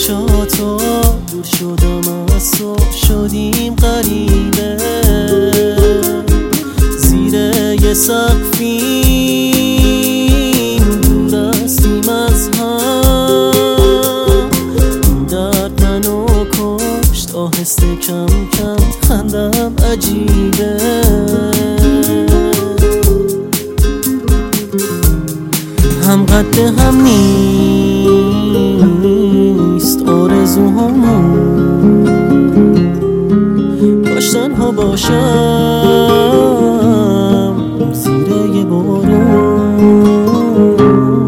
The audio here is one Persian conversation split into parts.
چشاتو دور شدم از تو، شدیم غریبه زیر یه سقفیم، دور هستیم از هم. درد منو کشت آهسته کم کم، خندم عجیبه. هم قد هم نیست آرزوهامون، کاش تنها باشم زیر یه بارون.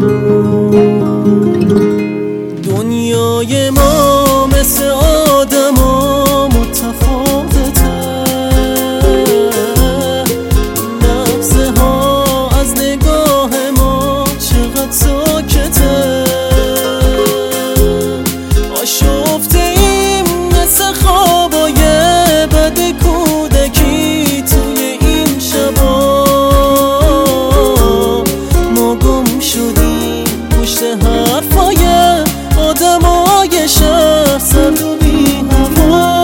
دنیای ما مثل آدم ها متفاوته، لحظه ها از نگاه ما چقدر ساکته. آشفته ایم مثل خوابای بد کودکی توی این شبا، ما گم شدیم پشت حرفای آدمای شهر، سرد و بی هوا.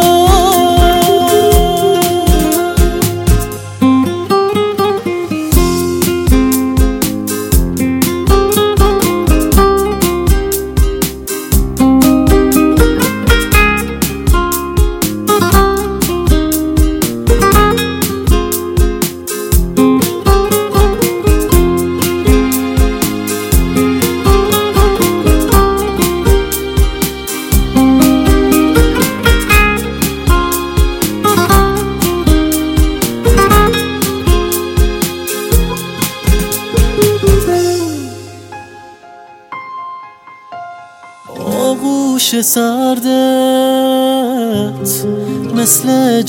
آغوش سردت مثل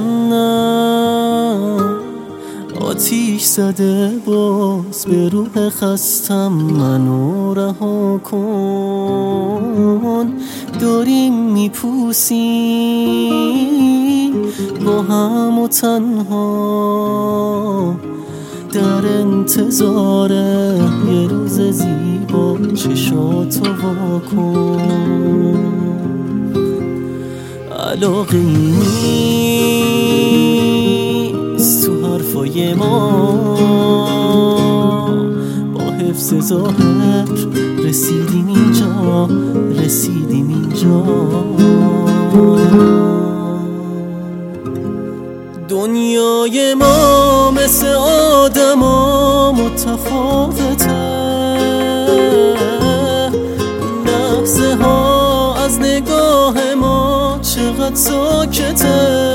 جهنم، آتیش زده باز به روح خستم. منو رها کن، داریم میپوسیم با هم و تنها، در انتظار یه روز زیبا. چشاتو واکن، علاقه نیست تو حرفای ما، با حفظ ظاهر رسیدیم اینجا، رسیدیم اینجا. دنیای ما مثل آدم ها متفاوته، لحظه ها از نگاه ما چقدر ساکته.